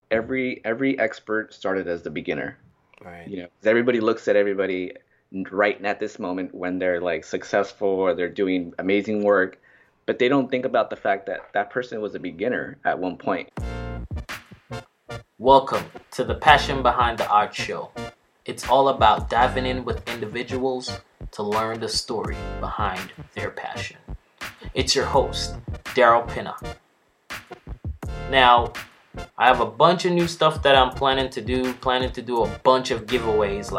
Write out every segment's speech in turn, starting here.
every expert started as the beginner. Right. 'Cause everybody looks at everybody right at this moment when they're like successful or they're doing amazing work, but they don't think about the fact that that person was a beginner at one point. Welcome to the Passion Behind the Art Show. It's all about diving in with individuals to learn the story behind their passion. It's your host, Daryl Pinna. Now, I have a bunch of new stuff that I'm planning to do. Planning to do a bunch of giveaways.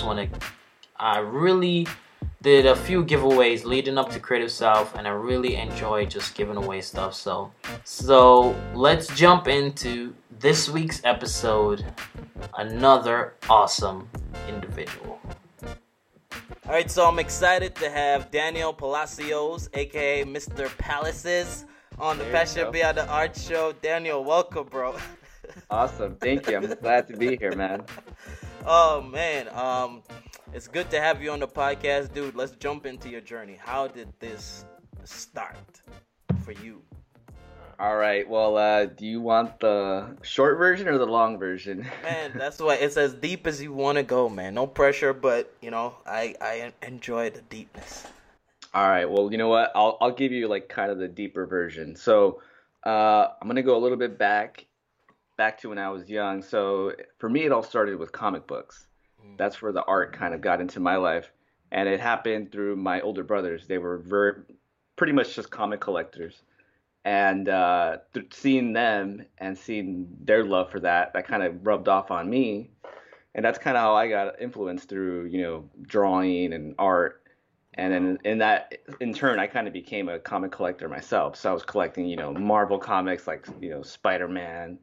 I really did a few giveaways leading up to Creative South, and I really enjoy just giving away stuff. So let's jump into this week's episode. Another awesome individual. All right, so I'm excited to have Daniel Palacios, aka Mr. Palaces, on the There you Passion go. Beyond the Art Show. Daniel, welcome, bro. Awesome. Thank you. I'm glad to be here, man. Oh man, it's good to have you on the podcast, dude. Let's jump into your journey. How did this start for you? All right. Well, do you want the short version or the long version? Man, that's why it's as deep as you want to go, man. No pressure, but I enjoy the deepness. All right. Well, you know what? I'll give you like kind of the deeper version. So, I'm gonna go a little bit back to when I was young. So for me, it all started with comic books. Mm. That's where the art kind of got into my life, and it happened through my older brothers. They were pretty much just comic collectors, and seeing them and seeing their love for that kind of rubbed off on me, and that's kind of how I got influenced through drawing and art. And Wow. then in turn, I kind of became a comic collector myself. So I was collecting, Marvel comics like, Spider-Man,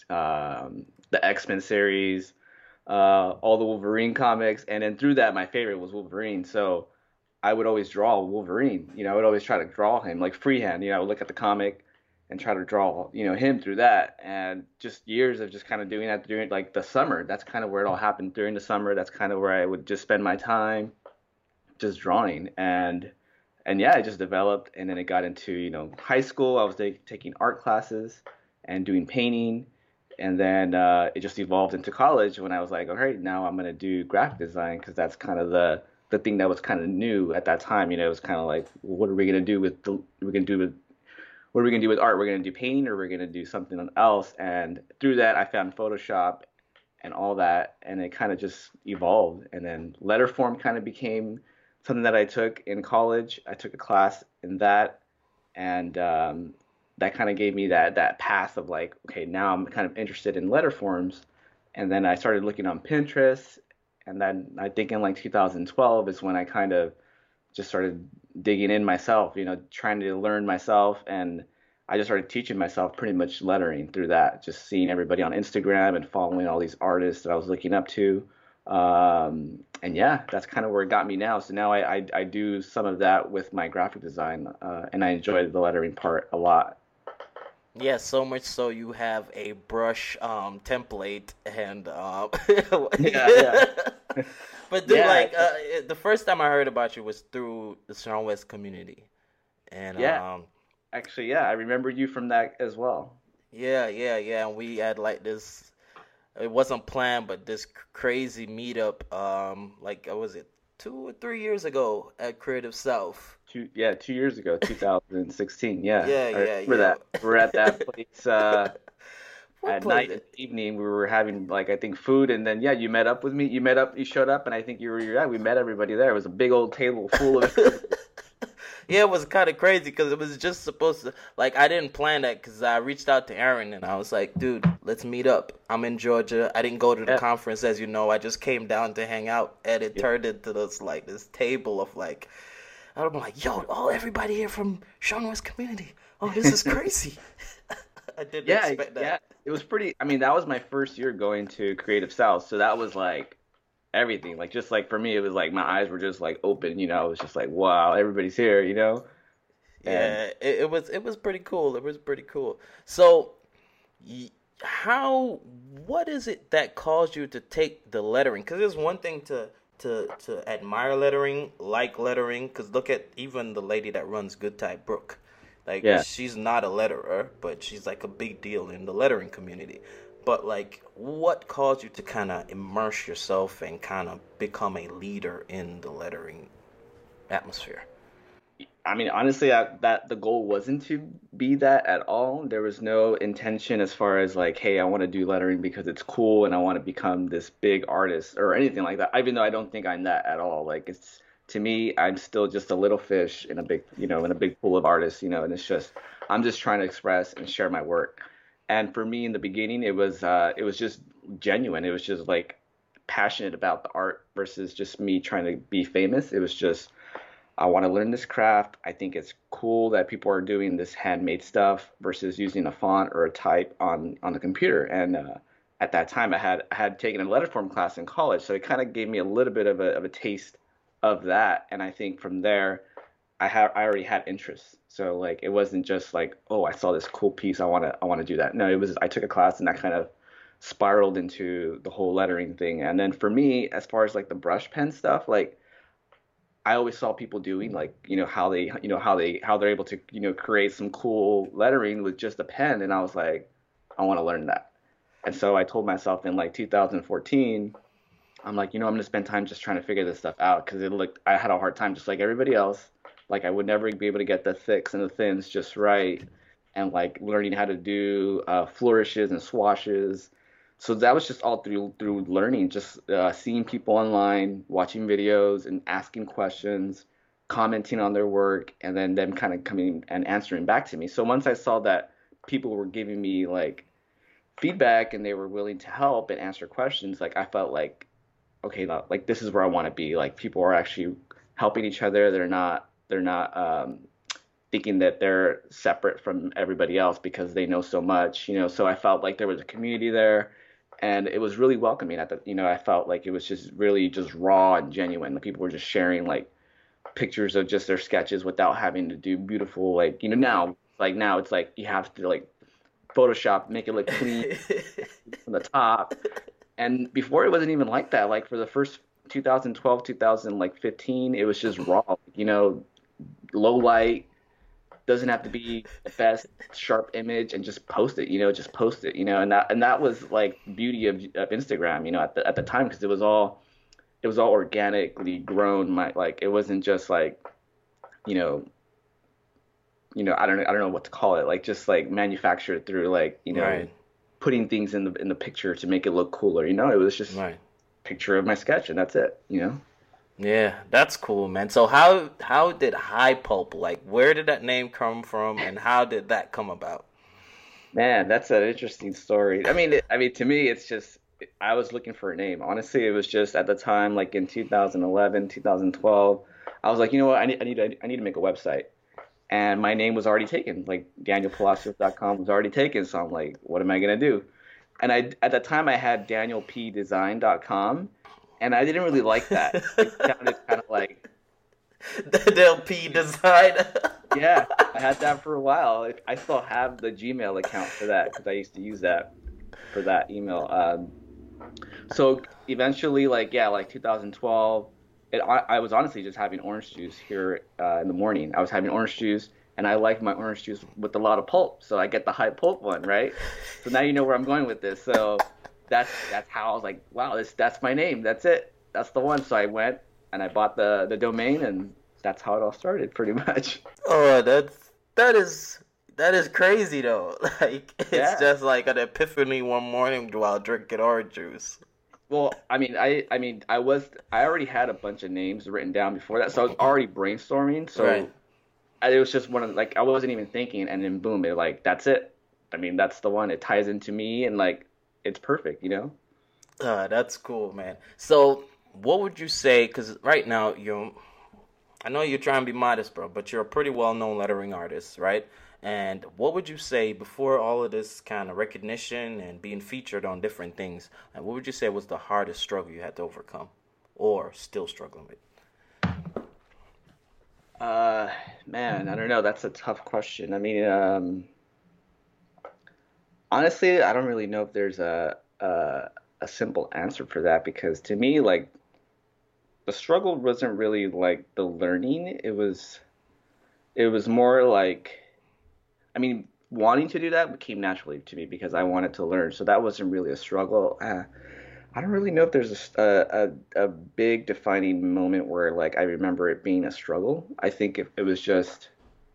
the X-Men series, all the Wolverine comics. And then through that, my favorite was Wolverine. So I would always draw Wolverine. I would always try to draw him like freehand. I would look at the comic and try to draw, him through that. And just years of just kind of doing that during like the summer. That's kind of where it all happened during the summer. That's kind of where I would just spend my time just drawing. And yeah, it just developed, and then it got into high school. I was taking art classes and doing painting, and then it just evolved into college when I was like, all right, now I'm gonna do graphic design because that's kind of the thing that was kind of new at that time. It was kind of like, well, what are we gonna do with we're gonna do with what are we gonna do with art? We're gonna do painting, or we're gonna do something else? And through that, I found Photoshop and all that, and it kind of just evolved. And then letter form kind of became something that I took in college. I took a class in that, and that kind of gave me that path of like, okay, now I'm kind of interested in letter forms. And then I started looking on Pinterest, and then I think in like 2012 is when I kind of just started digging in myself, trying to learn myself, and I just started teaching myself pretty much lettering through that, just seeing everybody on Instagram and following all these artists that I was looking up to. And yeah, that's kind of where it got me now. So now I do some of that with my graphic design, and I enjoy the lettering part a lot. Yeah, so much so you have a brush template and Yeah, yeah, but dude, yeah, the first time I heard about you was through the Sean West community, and yeah. Actually, yeah, I remember you from that as well. yeah, and we had like this. It wasn't planned, but this crazy meetup, like what was it 2 or 3 years ago at Creative South? 2 years ago, 2016. Yeah, Yeah, I yeah, remember yeah. that. We're at that place What at was night and it? evening. We were having like I think food, and then yeah, you met up with me. You met up, you showed up, and I think yeah, we met everybody there. It was a big old table full of everybody. Yeah, it was kind of crazy because it was just supposed to, like, I didn't plan that because I reached out to Aaron and I was like, dude, let's meet up. I'm in Georgia. I didn't go to the Yeah, conference, as you know. I just came down to hang out, and it yeah, turned into this table of like, I'm like, yo, everybody here from Sean West community. Oh, this is crazy. I didn't yeah, expect yeah. that. It was pretty. I mean, that was my first year going to Creative South, so that was like everything. Like just like for me, it was like my eyes were just like open. I was just like, wow, everybody's here. And Yeah, it was pretty cool. It was pretty cool. So, y- how what is it that caused you to take the lettering? Because there's one thing to admire lettering, like lettering. Because look at even the lady that runs Good Type Brooke. Like yeah, she's not a letterer, but she's like a big deal in the lettering community. but like, what caused you to kind of immerse yourself and kind of become a leader in the lettering atmosphere? I mean, honestly, that the goal wasn't to be that at all. There was no intention as far as like, hey, I want to do lettering because it's cool and I want to become this big artist or anything like that. Even though I don't think I'm that at all. Like it's to me, I'm still just a little fish in a big, in a big pool of artists, and it's just I'm just trying to express and share my work. And for me in the beginning, it was just genuine. It was just like passionate about the art versus just me trying to be famous. It was just I want to learn this craft. I think it's cool that people are doing this handmade stuff versus using a font or a type on the computer. And at that time, I had taken a letterform class in college, so it kind of gave me a little bit of a taste of that. And I think from there, I already had interest. So like it wasn't just like, oh, I saw this cool piece, I want to do that. No, it was I took a class and I kind of spiraled into the whole lettering thing. And then for me, as far as like the brush pen stuff, like I always saw people doing like how they're able to create some cool lettering with just a pen, and I was like, I want to learn that. And so I told myself in like 2014, I'm like, I'm gonna spend time just trying to figure this stuff out because it looked I had a hard time just like everybody else. Like I would never be able to get the thicks and the thins just right, and like learning how to do flourishes and swashes. So that was just all through learning, just seeing people online, watching videos, and asking questions, commenting on their work, and then them kind of coming and answering back to me. So once I saw that people were giving me like feedback and they were willing to help and answer questions, like I felt like, okay, like this is where I want to be. Like people are actually helping each other. They're not thinking that they're separate from everybody else because they know so much. So I felt like there was a community there, and it was really welcoming. I felt like it was just really just raw and genuine. Like people were just sharing like pictures of just their sketches without having to do beautiful now it's like you have to like Photoshop, make it look clean from the top. And before it wasn't even like that. Like for the first 2012, 2015, it was just raw, low light, doesn't have to be the best sharp image, and just post it, and that was like the beauty of Instagram, at the time, because it was all organically grown. It wasn't just like, you know, I don't know what to call it, like just like manufactured through like, Right. putting things in the picture to make it look cooler. It was just a Right. picture of my sketch and that's it. Yeah, that's cool, man. So how did High Pulp, like, where did that name come from, and how did that come about? Man, that's an interesting story. I mean, to me, it's just I was looking for a name. Honestly, it was just at the time, like in 2011, 2012, I was like, you know what, I need to make a website, and my name was already taken. Like DanielPalacios.com was already taken, so I'm like, what am I gonna do? And at the time I had DanielPDesign.com, and I didn't really like that. It sounded kind of like, The LP design. yeah, I had that for a while. I still have the Gmail account for that because I used to use that for that email. So eventually, like, yeah, like 2012, I was honestly just having orange juice here in the morning. I was having orange juice, and I like my orange juice with a lot of pulp, so I get the high pulp one, right? So now you know where I'm going with this. So that's how I was like, wow, that's my name. That's it. That's the one. So I went and I bought the domain, and that's how it all started, pretty much. Oh, that is crazy though. Like it's Yeah. just like an epiphany one morning while drinking orange juice. Well, I already had a bunch of names written down before that, so I was already brainstorming. So Right. it was just one of like I wasn't even thinking, and then boom, it like that's it. I mean, that's the one. It ties into me, and like it's perfect. That's cool, man. So, what would you say? Because right now, I know you're trying to be modest, bro, but you're a pretty well-known lettering artist, right? And what would you say before all of this kind of recognition and being featured on different things? Like, what would you say was the hardest struggle you had to overcome, or still struggling with? Man, I don't know. That's a tough question. I mean, honestly, I don't really know if there's a simple answer for that because to me, like the struggle wasn't really like the learning. It was more like, I mean, wanting to do that came naturally to me because I wanted to learn. So that wasn't really a struggle. I don't really know if there's a big defining moment where like I remember it being a struggle. I think it was just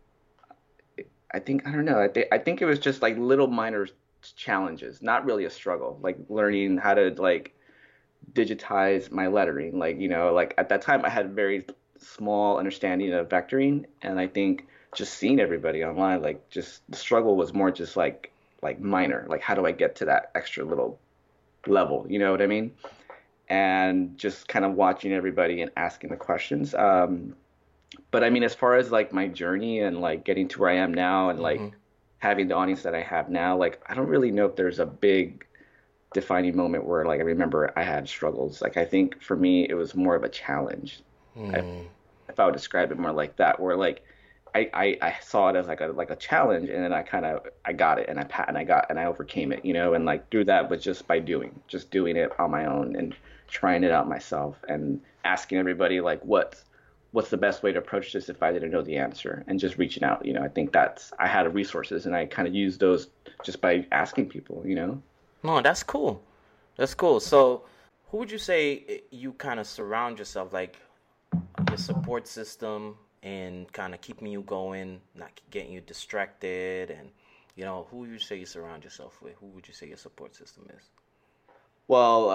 I think I don't know. I think it was just like little minor challenges, not really a struggle. Like learning how to like digitize my lettering. Like like at that time I had very small understanding of vectoring, and I think just seeing everybody online, like just the struggle was more just like minor. Like how do I get to that extra little level? You know what I mean? And just kind of watching everybody and asking the questions. But I mean, as far as like my journey and like getting to where I am now and Hmm. like having the audience that I have now, like I don't really know if there's a big defining moment where like I remember I had struggles. Like I think for me it was more of a challenge. I, Hmm. if I would describe it more like that, where like I saw it as like a challenge, and then I got it, and I overcame it, and like through that was just by just doing it on my own and trying it out myself and asking everybody like what's the best way to approach this if I didn't know the answer, and just reaching out. I think I had resources and I kind of used those just by asking people. No, that's cool. That's cool. So, who would you say you kind of surround yourself like your support system and kind of keeping you going, not getting you distracted, and who would you say you surround yourself with? Who would you say your support system is? Well,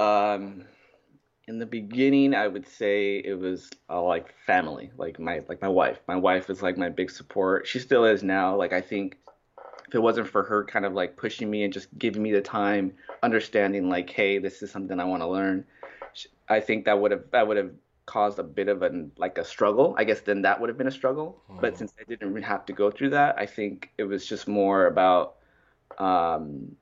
in the beginning, I would say it was like family, like my wife. My wife is like my big support. She still is now. Like I think if it wasn't for her kind of like pushing me and just giving me the time, understanding like, hey, this is something I want to learn, I think that would have caused a bit of a struggle. I guess then that would have been a struggle. But Mm. since I didn't really have to go through that, I think it was just more about um,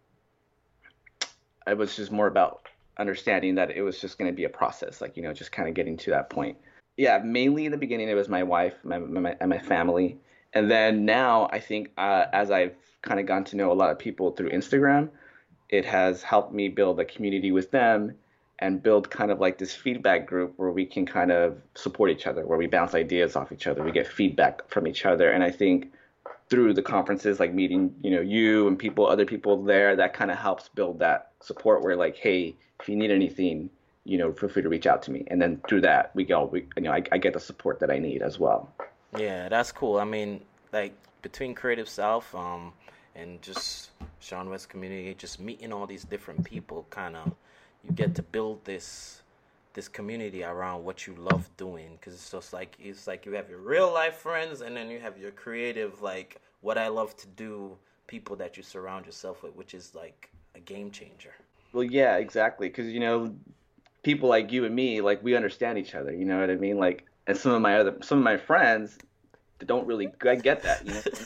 it was just more about understanding that it was just going to be a process, like just kind of getting to that point. Yeah, mainly in the beginning it was my wife, and my family, and then now I think as I've kind of gotten to know a lot of people through Instagram, it has helped me build a community with them and build kind of like this feedback group where we can kind of support each other, where we bounce ideas off each other, we get feedback from each other, and I think through the conferences, like meeting, you and other people there, that kind of helps build that support where like, hey, if you need anything, feel free to reach out to me. And then through that, I get the support that I need as well. Yeah, that's cool. I mean, like between Creative South, and just Sean West community, just meeting all these different people, kind of, you get to build this community around what you love doing. Because it's like you have your real life friends, and then you have your creative, like what I love to do, people that you surround yourself with, which is like a game changer. Well, yeah, exactly. Because, people like you and me, like we understand each other. You know what I mean? Like, and some of my friends don't really get that.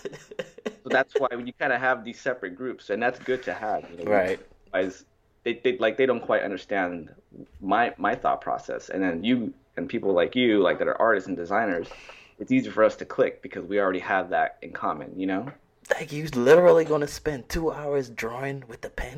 So that's why when you kind of have these separate groups, and that's good to have. Right. Otherwise, they don't quite understand my thought process. And then you and people like you, like that are artists and designers, it's easy for us to click because we already have that in common. Like you literally gonna spend 2 hours drawing with the pen.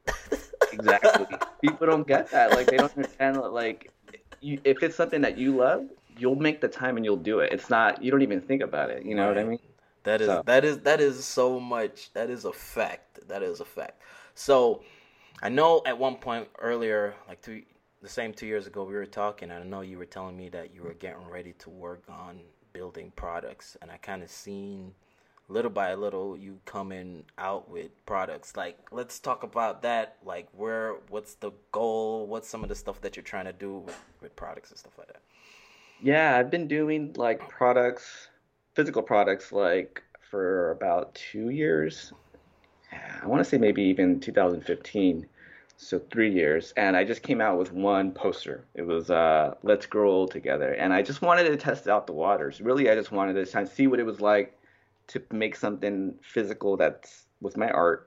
Exactly. People don't get that. Like they don't understand that. Like if it's something that you love, you'll make the time and you'll do it. It's not. You don't even think about it. You know what I Right. mean? That is So that is that is so much. That is a fact. That is a fact. So I know at one point earlier, like the same 2 years ago, we were talking. And I know you were telling me that you were getting ready to work on building products, and I kind of seen little by little you coming out with products. Like, let's talk about that. Like, what's the goal? What's some of the stuff that you're trying to do with products and stuff like that? yeah, I've been doing like physical products, like for about 2 years. Yeah, I want to say maybe even 2015. So 3 years, and I just came out with one poster. It was "Let's Grow Old Together," and I just wanted to test out the waters. Really, I just wanted to kind of see what it was like to make something physical that's with my art,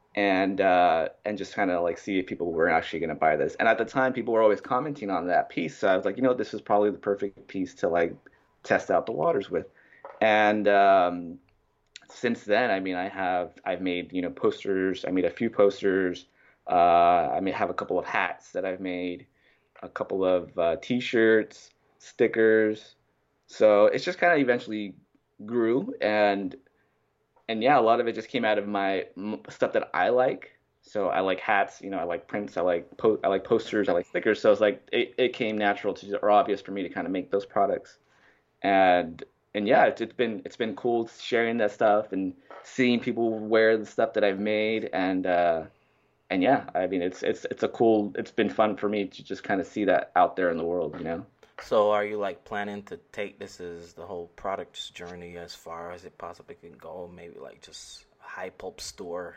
and just kind of like see if people were actually going to buy this. And at the time, people were always commenting on that piece, so I was like, this is probably the perfect piece to like test out the waters with. And since then, I mean, I've made posters. I made a few posters. I may have a couple of hats that I've made, a couple of T-shirts, stickers. So it's just kind of eventually grew, and and yeah, a lot of it just came out of my stuff that I like. So I like hats, I like prints, I like posters, I like stickers. So it's like it came natural to or obvious for me to kind of make those products. And yeah, it's been cool sharing that stuff and seeing people wear the stuff that I've made and yeah, I mean it's been fun for me to just kind of see that out there in the world. So are you like planning to take this as the whole product's journey as far as it possibly can go? Maybe like just high pulp store.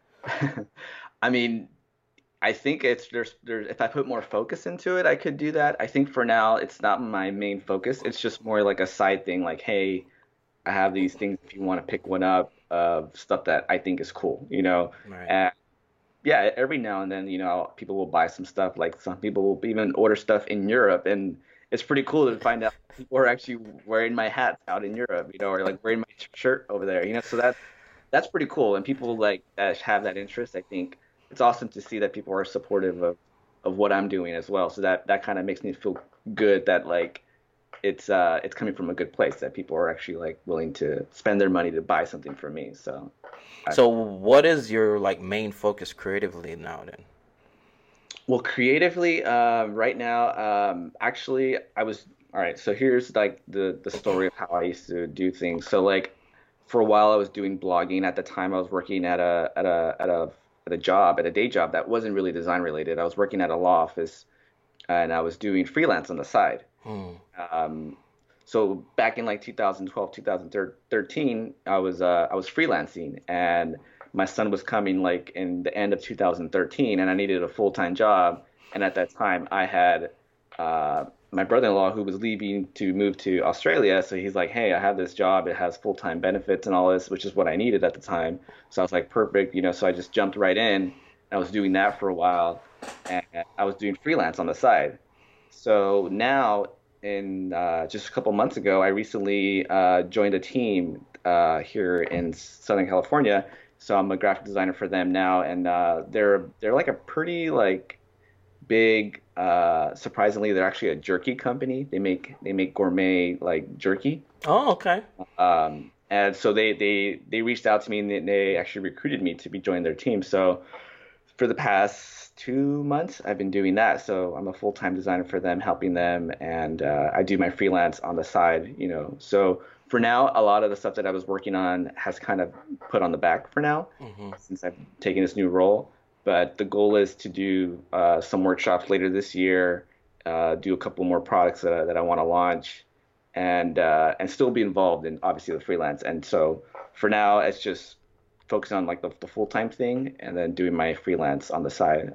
I mean, I think there's if I put more focus into it, I could do that. I think for now it's not my main focus. It's just more like a side thing, like, hey, I have these things if you want to pick one up of stuff that I think is cool. Right. And yeah, every now and then, people will buy some stuff. Like some people will even order stuff in Europe, and it's pretty cool to find out people are actually wearing my hats out in Europe, or like wearing my shirt over there. So that's pretty cool, and people like have that interest. I think it's awesome to see that people are supportive of what I'm doing as well. So that kind of makes me feel good that like it's coming from a good place that people are actually like willing to spend their money to buy something from me. So So what is your like main focus creatively now then? well, creatively, right now, actually, I was all right. So here's like the story of how I used to do things. So like for a while, I was doing blogging. At the time, I was working at a job, at a day job that wasn't really design related. I was working at a law office, and I was doing freelance on the side. Hmm. Um, so back in like 2012, 2013, I was freelancing, and my son was coming like in the end of 2013, and I needed a full-time job. And at that time, I had my brother-in-law who was leaving to move to Australia. So he's like, "Hey, I have this job. It has full-time benefits and all this, which is what I needed at the time." So I was like, "Perfect." So I just jumped right in. I was doing that for a while, and I was doing freelance on the side. So now, in just a couple months ago, I recently joined a team here in Southern California. So I'm a graphic designer for them now, and they're like a pretty like big. Surprisingly, they're actually a jerky company. They make gourmet like jerky. Oh, okay. And so they reached out to me and they actually recruited me to be joining their team. So for the past 2 months, I've been doing that. So I'm a full-time designer for them, helping them, and I do my freelance on the side. So for now, a lot of the stuff that I was working on has kind of put on the back for now, Hmm. since I've taken this new role. But the goal is to do some workshops later this year, do a couple more products that I want to launch, and still be involved in obviously the freelance. And so for now, it's just focusing on like the full time thing, and then doing my freelance on the side.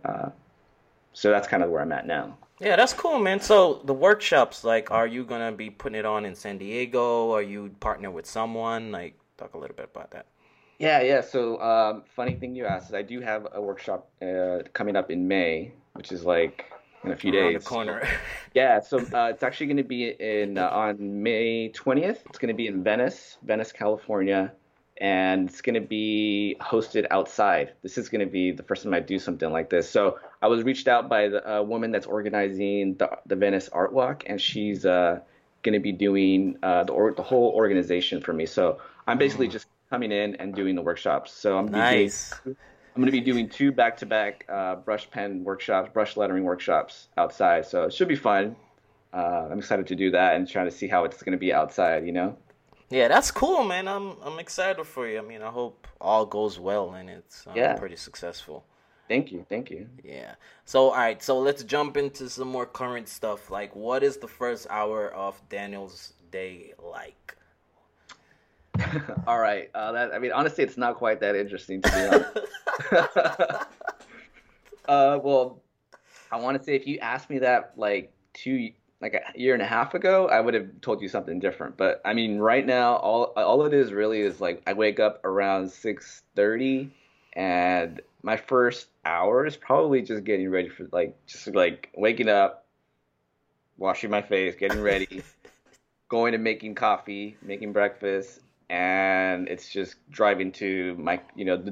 So that's kind of where I'm at now. Yeah, that's cool, man. So the workshops, like, are you gonna be putting it on in San Diego? Are you partner with someone? Like, talk a little bit about that. Yeah, yeah. So funny thing you asked is I do have a workshop coming up in May, which is like in a few Around the days. corner. Yeah, so it's actually going to be in on May 20th. It's going to be in Venice, California, and it's going to be hosted outside. This is going to be the first time I do something like this. So I was reached out by the woman that's organizing the Venice Art Walk, and she's going to be doing the whole organization for me. So I'm basically Mm, just coming in and doing the workshops. So nice. I'm going to be doing two back-to-back brush pen workshops, brush lettering workshops outside. So it should be fun. I'm excited to do that and trying to see how it's going to be outside. Yeah, that's cool, man. I'm excited for you. I mean, I hope all goes well and it's Yeah. pretty successful. Thank you. Thank you. Yeah. So, all right. So let's jump into some more current stuff. Like, what is the first hour of Daniel's day like? All right. I mean, honestly, it's not quite that interesting to be honest. Well, I want to say if you asked me that like a year and a half ago, I would have told you something different. But I mean, right now, all it is really is like I wake up around 6:30, and my first hour is probably just getting ready for like just like waking up, washing my face, getting ready, going and making coffee, making breakfast, and it's just driving to my,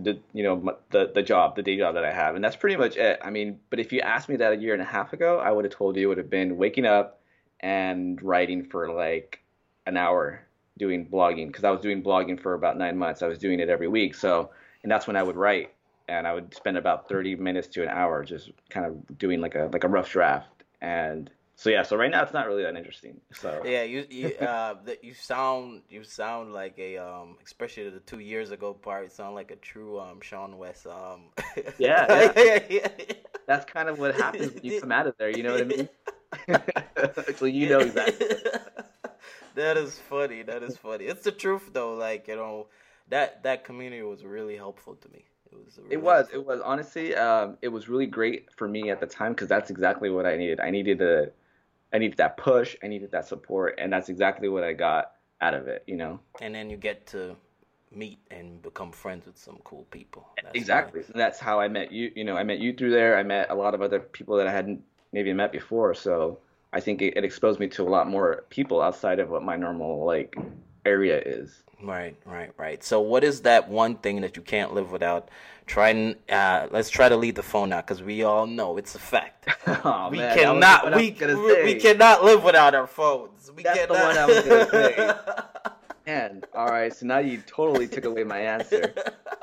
the job, the day job that I have, and that's pretty much it. I mean, but if you asked me that a year and a half ago, I would have told you it would have been waking up and writing for like an hour, doing blogging because I was doing blogging for about 9 months. I was doing it every week. So, and that's when I would write, and I would spend about 30 minutes to an hour just kind of doing like a rough draft. And so yeah, so right now it's not really that interesting. So Yeah, you sound like a especially the 2 years ago part. You sound like a true Sean West yeah, yeah. that's kind of what happens when you come out of there. You know what I mean? So you know exactly. That is funny. That is funny. It's the truth though. Like that community was really helpful to me. It was really It was honestly, it was really great for me at the time because that's exactly what I needed. I needed that push, I needed that support, and that's exactly what I got out of it. You know. And then you get to meet and become friends with some cool people. That's Exactly. And that's how I met you. You know, I met you through there. I met a lot of other people that I hadn't maybe met before. So I think it exposed me to a lot more people outside of what my normal like area is. Right. So, what is that one thing that you can't live without? Let's try to leave the phone out because we all know it's a fact. Oh, We man, cannot. that was what I was gonna say. We cannot live without our phones. That's the one I was gonna say. Man, all right. So now you totally took away my answer.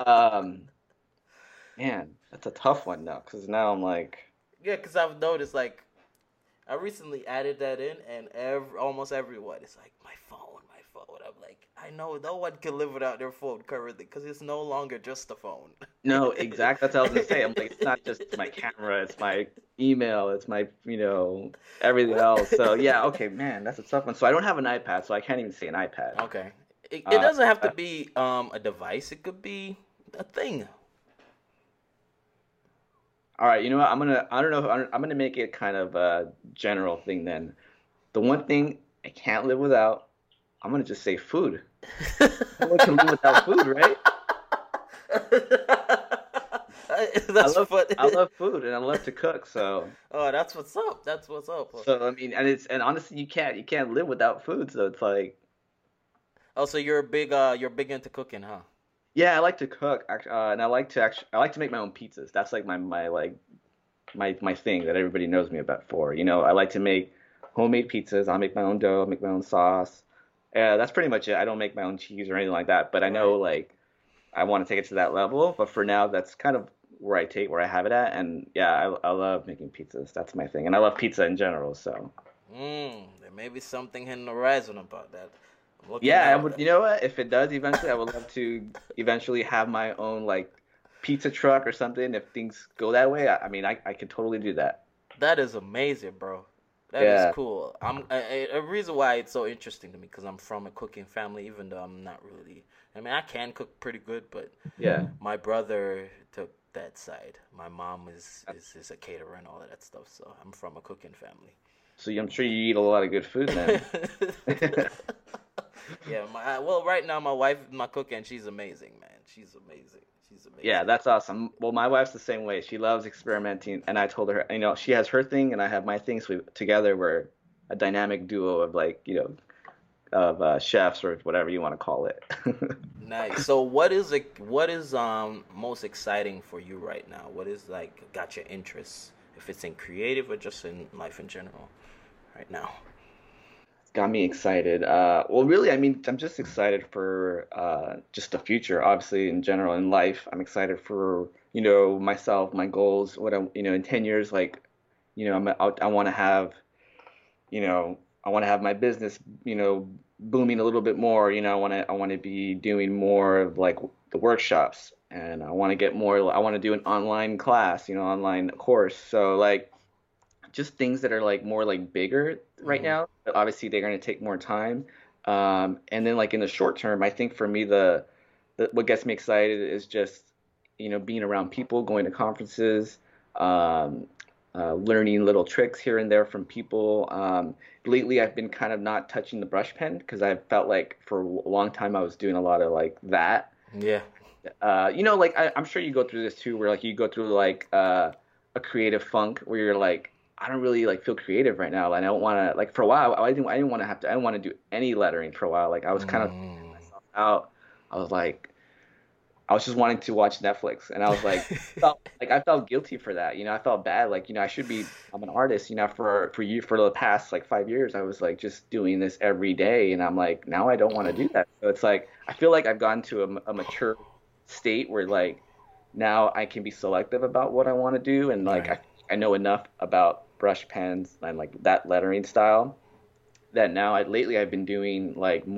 Man, that's a tough one now because now I'm like, Yeah, because I've noticed like I recently added that in, and almost everyone is like my phone. I'm like, I know no one can live without their phone currently because it's no longer just a phone. no, exactly. That's what I was gonna say. I'm like, it's not just my camera, it's my email, it's my, everything else. So yeah, okay, man, that's a tough one. So I don't have an iPad, so I can't even say an iPad. Okay, it doesn't have to be a device. It could be a thing. All right, you know what? I'm gonna make it kind of a general thing then. The one thing I can't live without, I'm gonna just say food. No one can live without food, right? That's funny. I love food and I love to cook, so. Oh, that's what's up. That's what's up. So I mean, and honestly, you can't live without food. So it's like, Oh, so you're big into cooking, huh? yeah, I like to cook, and I like to make my own pizzas. That's like my thing that everybody knows me about for. I like to make homemade pizzas. I'll make my own dough, make my own sauce. That's pretty much it. I don't make my own cheese or anything like that, but I know like I want to take it to that level. But for now, that's kind of where I have it at. And yeah, I love making pizzas. That's my thing, and I love pizza in general. So There may be something in the horizon about that. I'm looking yeah, I out. would. You know what? If it does eventually, I would love to eventually have my own like pizza truck or something. If things go that way, I mean, I could totally do that. That is amazing, bro. That Yeah. is cool. A reason why it's so interesting to me because I'm from a cooking family, even though I'm not really. I mean, I can cook pretty good, but Yeah. my brother took that side. My mom is a caterer and all of that stuff, so I'm from a cooking family. So I'm sure you eat a lot of good food then. Yeah, well, right now my wife is my cook and she's amazing, man. She's amazing. Yeah, that's awesome. Well, my wife's the same way. She loves experimenting, and I told her, she has her thing, and I have my thing. So together we're a dynamic duo of of chefs or whatever you want to call it. Nice. So what is most exciting for you right now? What is like got your interest? If it's in creative or just in life in general, right now. Got me excited. Well, really, I mean, I'm just excited for just the future. Obviously, in general, in life, I'm excited for myself, my goals. What I'm, in 10 years, like, I want to have, I want to have my business, booming a little bit more. I want to be doing more of like the workshops, and I want to get more. I want to do an online class, online course. So like, just things that are like more like bigger right now, but obviously they're going to take more time. And then like in the short term, I think for me the what gets me excited is just being around people, going to conferences, learning little tricks here and there from people. Lately I've been kind of not touching the brush pen because I felt like for a long time I was doing a lot of like that. Yeah. Like I'm sure you go through this too, where like you go through like a creative funk where you're like, I don't really like feel creative right now, and I don't want to like for a while. I didn't want to I didn't want to do any lettering for a while. Like I was kind of myself out. I was like, I was just wanting to watch Netflix, and I was like, I felt guilty for that. I felt bad. Like, I should be. I'm an artist. For the past like 5 years, I was like just doing this every day, and I'm like, now I don't want to do that. So it's like I feel like I've gotten to a mature state where like now I can be selective about what I want to do, and like Right. I know enough about brush pens and like that lettering style that now lately I've been doing like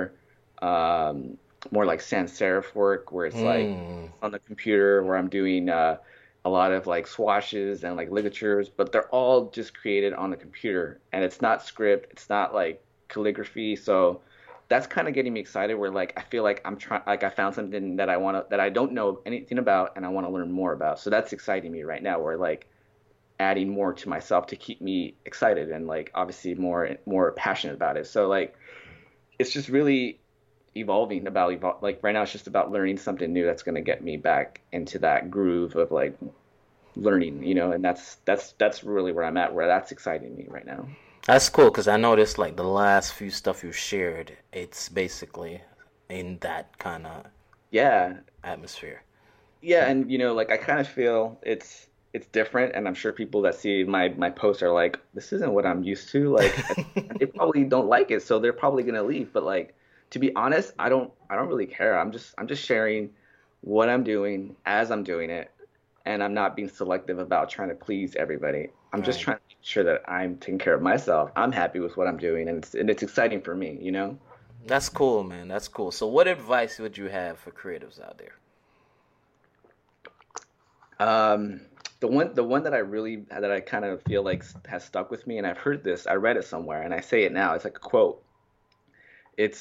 more like sans serif work where it's like Mm. on the computer where I'm doing a lot of like swashes and like ligatures, but they're all just created on the computer and it's not script, it's not like calligraphy. So that's kind of getting me excited where like I feel like I'm trying like I found something that I don't know anything about and I want to learn more about. So that's exciting me right now where like adding more to myself to keep me excited and like obviously more passionate about it. So like it's just really evolving like right now it's just about learning something new that's going to get me back into that groove of like learning, and that's really where I'm at, where that's exciting me right now. That's cool because I noticed like the last few stuff you shared, it's basically in that kind of Yeah, atmosphere. yeah, and like I kind of feel it's different, and I'm sure people that see my posts are like, this isn't what I'm used to. Like, they probably don't like it, so they're probably gonna leave. But like, to be honest, I don't really care. I'm just sharing what I'm doing as I'm doing it, and I'm not being selective about trying to please everybody. I'm just Right. trying to make sure that I'm taking care of myself. I'm happy with what I'm doing, and it's exciting for me. That's cool, man. That's cool. So, what advice would you have for creatives out there? Um, the one that I kind of feel like has stuck with me, and I've heard this, I read it somewhere, and I say it now. It's like a quote. It's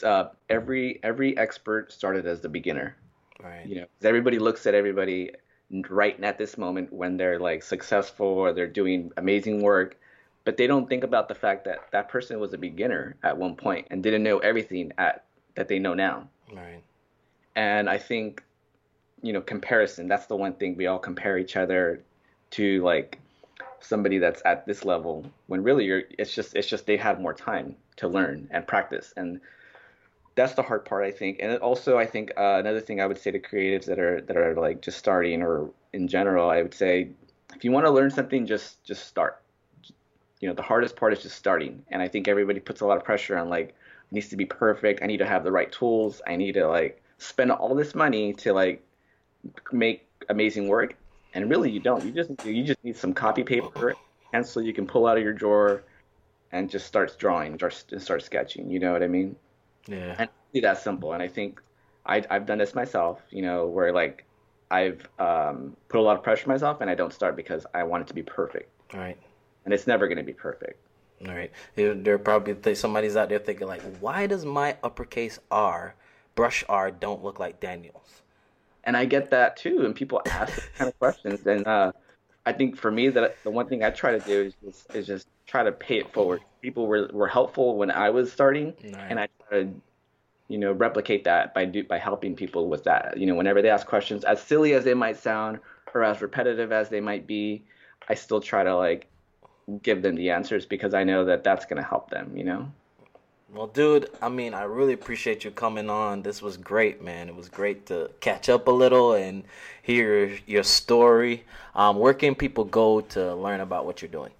every expert started as the beginner. Right. 'Cause everybody looks at everybody right at this moment when they're like successful or they're doing amazing work, but they don't think about the fact that that person was a beginner at one point and didn't know everything at that they know now. Right. And I think comparison, that's the one thing we all compare each other to, like somebody that's at this level when really it's just they have more time to learn and practice, and that's the hard part, I think. And also I think another thing I would say to creatives that are like just starting or in general, I would say if you want to learn something, just start. The hardest part is just starting, and I think everybody puts a lot of pressure on like it needs to be perfect, I need to have the right tools, I need to like spend all this money to like make amazing work, and really you don't. You just need some copy paper, pencil you can pull out of your drawer, and just start drawing, just start sketching. You know what I mean? Yeah. And it's really that simple. And I think I've done this myself. Where like I've put a lot of pressure on myself, and I don't start because I want it to be perfect, All right. and it's never going to be perfect. All right. There probably somebody's out there thinking like, why does my uppercase R, brush R, don't look like Daniel's? And I get that too, and people ask those kind of questions. And I think for me, that the one thing I try to do is just try to pay it forward. People were helpful when I was starting, All and right. I try to replicate that by helping people with that. Whenever they ask questions, as silly as they might sound or as repetitive as they might be, I still try to like give them the answers because I know that that's gonna help them. Well, dude, I mean, I really appreciate you coming on. This was great, man. It was great to catch up a little and hear your story. Where can people go to learn about what you're doing?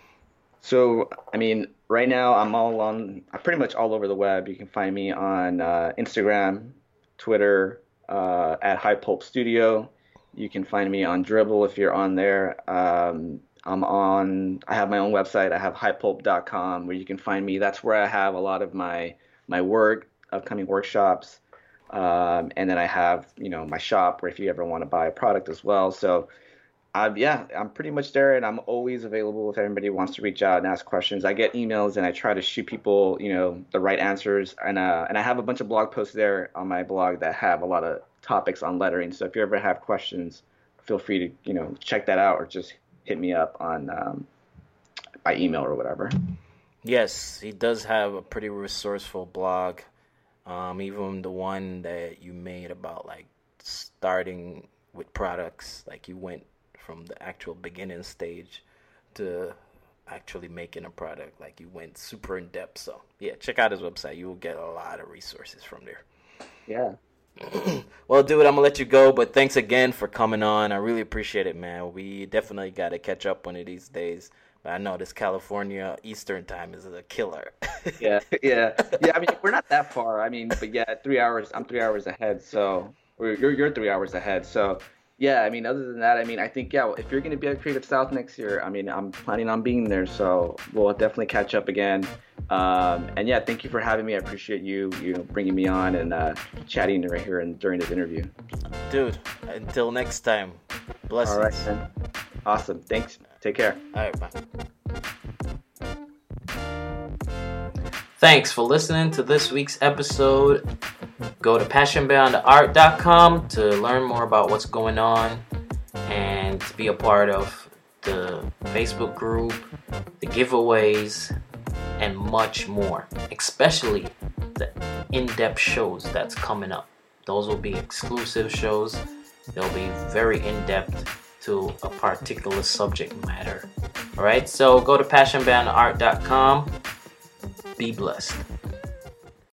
So, I mean, right now I'm pretty much all over the web. You can find me on Instagram, Twitter, at High Pulp Studio. You can find me on Dribble if you're on there. I have my own website. I have highpulp.com where you can find me. That's where I have a lot of my work, upcoming workshops. And then I have, my shop where if you ever want to buy a product as well. So yeah, I'm pretty much there, and I'm always available if anybody wants to reach out and ask questions. I get emails, and I try to shoot people, the right answers. And I have a bunch of blog posts there on my blog that have a lot of topics on lettering. So if you ever have questions, feel free to, check that out or just hit me up on by email or whatever. Yes, he does have a pretty resourceful blog. Even the one that you made about like starting with products, like you went from the actual beginning stage to actually making a product. Like you went super in depth. So yeah, check out his website. You will get a lot of resources from there. Yeah. Well, dude, I'm gonna let you go, but thanks again for coming on. I really appreciate it, man. We definitely got to catch up one of these days. But I know this California Eastern time is a killer. Yeah, yeah, yeah. I mean, we're not that far. I mean, but yeah, 3 hours. I'm 3 hours ahead. So, or you're 3 hours ahead. So, yeah. I mean, other than that, I mean, I think yeah. If you're gonna be at Creative South next year, I mean, I'm planning on being there. So we'll definitely catch up again. And yeah, thank you for having me. I appreciate you bringing me on and chatting right here and during this interview. Dude, until next time. Blessings. All right, man. Awesome. Thanks. Take care. All right, bye. Thanks for listening to this week's episode. Go to passionbeyondtheart.com to learn more about what's going on and to be a part of the Facebook group, the giveaways, and much more, especially the in-depth shows that's coming up. Those will be exclusive shows. They'll be very in-depth to a particular subject matter. All right, so go to passionbeyondtheart.com. Be blessed.